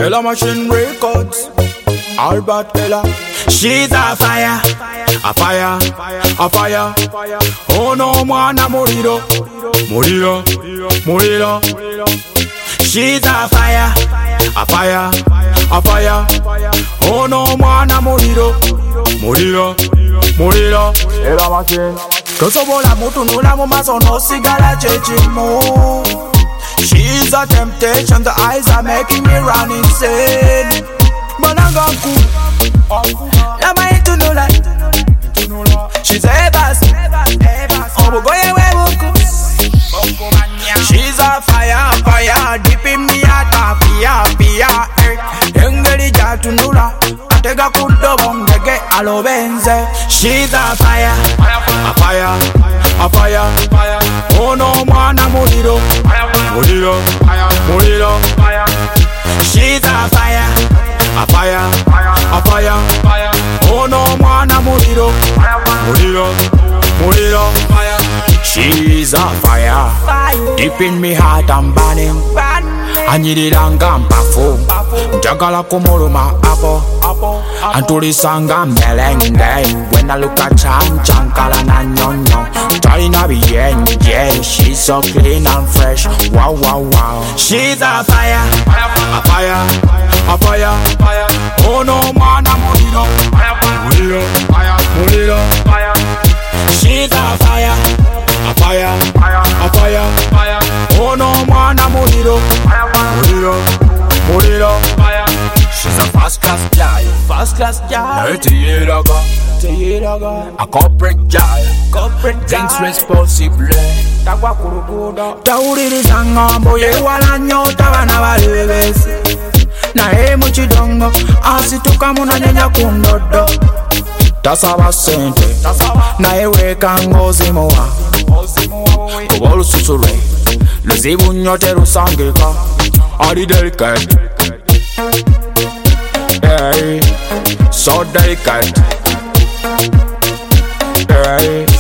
Ella Machine Records, Albert Ella. She's a fire, a fire, a fire. Oh no, man, Moriro, Moriro, Moriro. She's a fire, a fire, a fire. Oh no, man, Moriro, Moriro, Moriro. Ella Machine. Tosobola mutu nula mumaso no sigala chechimo. She's a temptation, the eyes are making me run insane. Banangaku, Lama into nula. She's a bass, Obogoye webuku. She's a fire, fire, deep in me ata, pia. Engeli jatu nula, atega kudo bongege alobenze. She's a fire, a fire, a fire. Oh no, man, Moriro, Moriro, Moriro. She's a fire, a fire, a fire. Oh no, man, Moriro, Moriro, Moriro. She's a fire, deep in me heart I'm burning. Anyiranga mpafu, njagala kumuluma apo. Antulisanga melenge, when I look at chankala na nyonyo. Talina biyenje, she's so clean and fresh. Wow, wow, wow. She's a fire, a fire, a fire. Oh no, man, Moriro, Moriro, Moriro. She's a fire, a fire, a fire. Oh no, man, Moriro, Moriro, Moriro. She's a first class guy, first class guy. A corporate guy, corporate drinks responsibly. Tawulirizanga mboye wala nyota bana balebesi. Naye muchidongo asituka munanyanya kundodo. Tasaba sente, naye weka ngozi mowa. Kuba olususule, luzibu nnyo terusangika. Ali delicate, hey, so delicate, hey.